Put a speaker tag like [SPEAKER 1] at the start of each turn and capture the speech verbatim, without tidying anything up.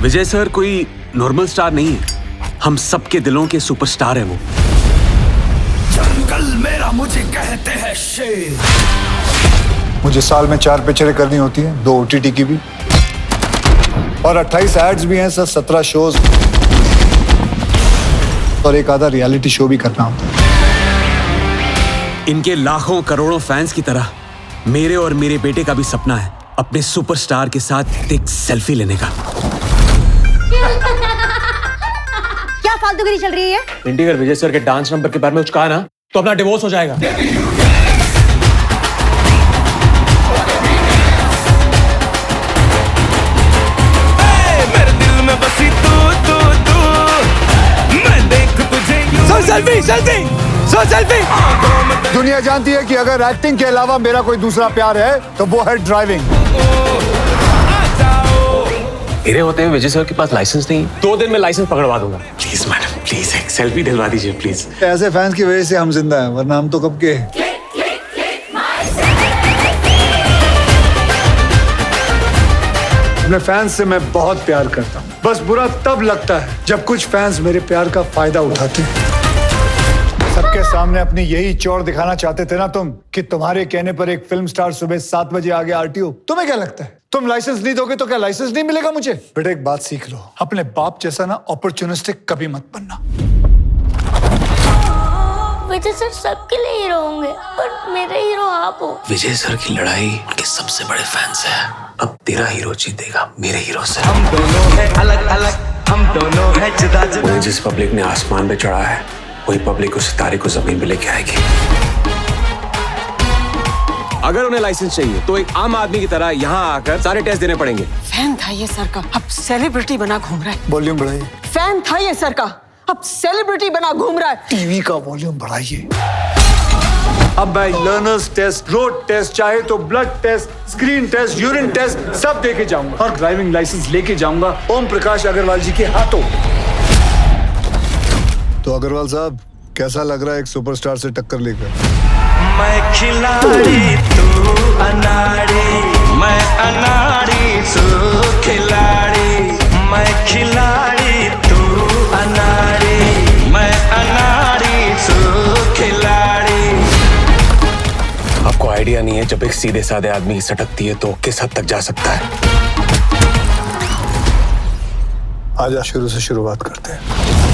[SPEAKER 1] विजय sir कोई normal star नहीं है, हम सबके दिलों के सुपरस्टार है वो।
[SPEAKER 2] जंगल मेरा मुझे कहते हैं शेर।
[SPEAKER 3] मुझे साल में चार पिक्चरें करनी होती हैं, दो ओटीटी की भी, और अट्ठाईस एड्स भी हैं सर, सत्रह शोज और एक आधा रियलिटी शो भी करना होता है।
[SPEAKER 1] इनके लाखों करोड़ों फैंस की तरह मेरे और मेरे बेटे का भी सपना है अपने सुपरस्टार के साथ एक सेल्फी लेने का।
[SPEAKER 4] क्या फालतूगिरी चल रही है?
[SPEAKER 5] पिंटी अगर विजय सर के डांस नंबर के बारे में कुछ कहा ना तो अपना डिवोर्स हो जाएगा।
[SPEAKER 2] मेरे दिल में बसी तू तू तू, मैं देख तुझे यूं।
[SPEAKER 5] Selfie selfie selfie.
[SPEAKER 3] दुनिया जानती है कि अगर एक्टिंग के अलावा मेरा कोई दूसरा प्यार है तो वो है ड्राइविंग।
[SPEAKER 5] मेरे होते हैं विजय सर के पास लाइसेंस नहीं, दो दिन में लाइसेंस पकड़वा दूंगा।
[SPEAKER 1] प्लीज मैडम, प्लीज एक सेल्फी दिलवा दीजिए प्लीज।
[SPEAKER 3] ऐसे फैंस की वजह से हम जिंदा हैं, वरना हम तो कब के। अपने फैंस से मैं बहुत प्यार करता हूँ, बस बुरा तब लगता है जब कुछ फैंस मेरे प्यार का फायदा उठाते हैं। सबके सामने अपनी यही चौड़ दिखाना चाहते थे ना तुम, कि तुम्हारे कहने पर एक फिल्म स्टार सुबह सात बजे आ गया आरटीओ। तुम्हें क्या लगता है तुम लाइसेंस नहीं दोगे तो क्या लाइसेंस नहीं मिलेगा मुझे? बेटा एक बात सीख लो, अपने बाप जैसा ना अपॉर्चुनिस्टिक कभी मत बनना।
[SPEAKER 6] विजय सर सबके लिए हीरो होंगे, पर मेरे हीरो आप हो।
[SPEAKER 1] विजय सर की लड़ाई उनके सबसे बड़े फैंस है। अब तेरा हीरो जीतेगा मेरे हीरो से।
[SPEAKER 2] हम दोनों हैं अलग अलग, हम दोनों हैं जुदा जुदा।
[SPEAKER 1] उन्हें जिस पब्लिक ने आसमान पे चढ़ा है वही पब्लिक उस सितारे को जमीन पे लेके आएगी।
[SPEAKER 5] अगर उन्हें लाइसेंस चाहिए तो एक आम आदमी की तरह यहाँ आकर सारे टेस्ट देने पड़ेंगे।
[SPEAKER 7] फैन था ये सर का, अब सेलिब्रिटी बना घूम रहा है।
[SPEAKER 3] वॉल्यूम बढ़ाइए।
[SPEAKER 7] फैन था ये सर का, अब सेलिब्रिटी बना घूम रहा है।
[SPEAKER 3] टीवी का वॉल्यूम बढ़ाइए। अब मैं लर्नर्स टेस्ट, रोड टेस्ट, चाहे तो blood test, screen test, urine test सब देके जाऊंगा और ड्राइविंग लाइसेंस लेके जाऊंगा ओम प्रकाश अग्रवाल जी के हाथों। तो अग्रवाल साहब कैसा लग रहा है एक सुपरस्टार से टक्कर लेकर?
[SPEAKER 2] मैं खिलाड़ी तू अनाड़ी, मैं अनाड़ी तू खिलाड़ी। मैं खिलाड़ी तू अनाड़ी, मैं अनाड़ी तू खिलाड़ी।
[SPEAKER 5] आपको आइडिया नहीं है, जब एक सीधे साधे आदमी सटकती है तो किस हद तक जा सकता है।
[SPEAKER 3] आजा शुरू से शुरुआत करते हैं।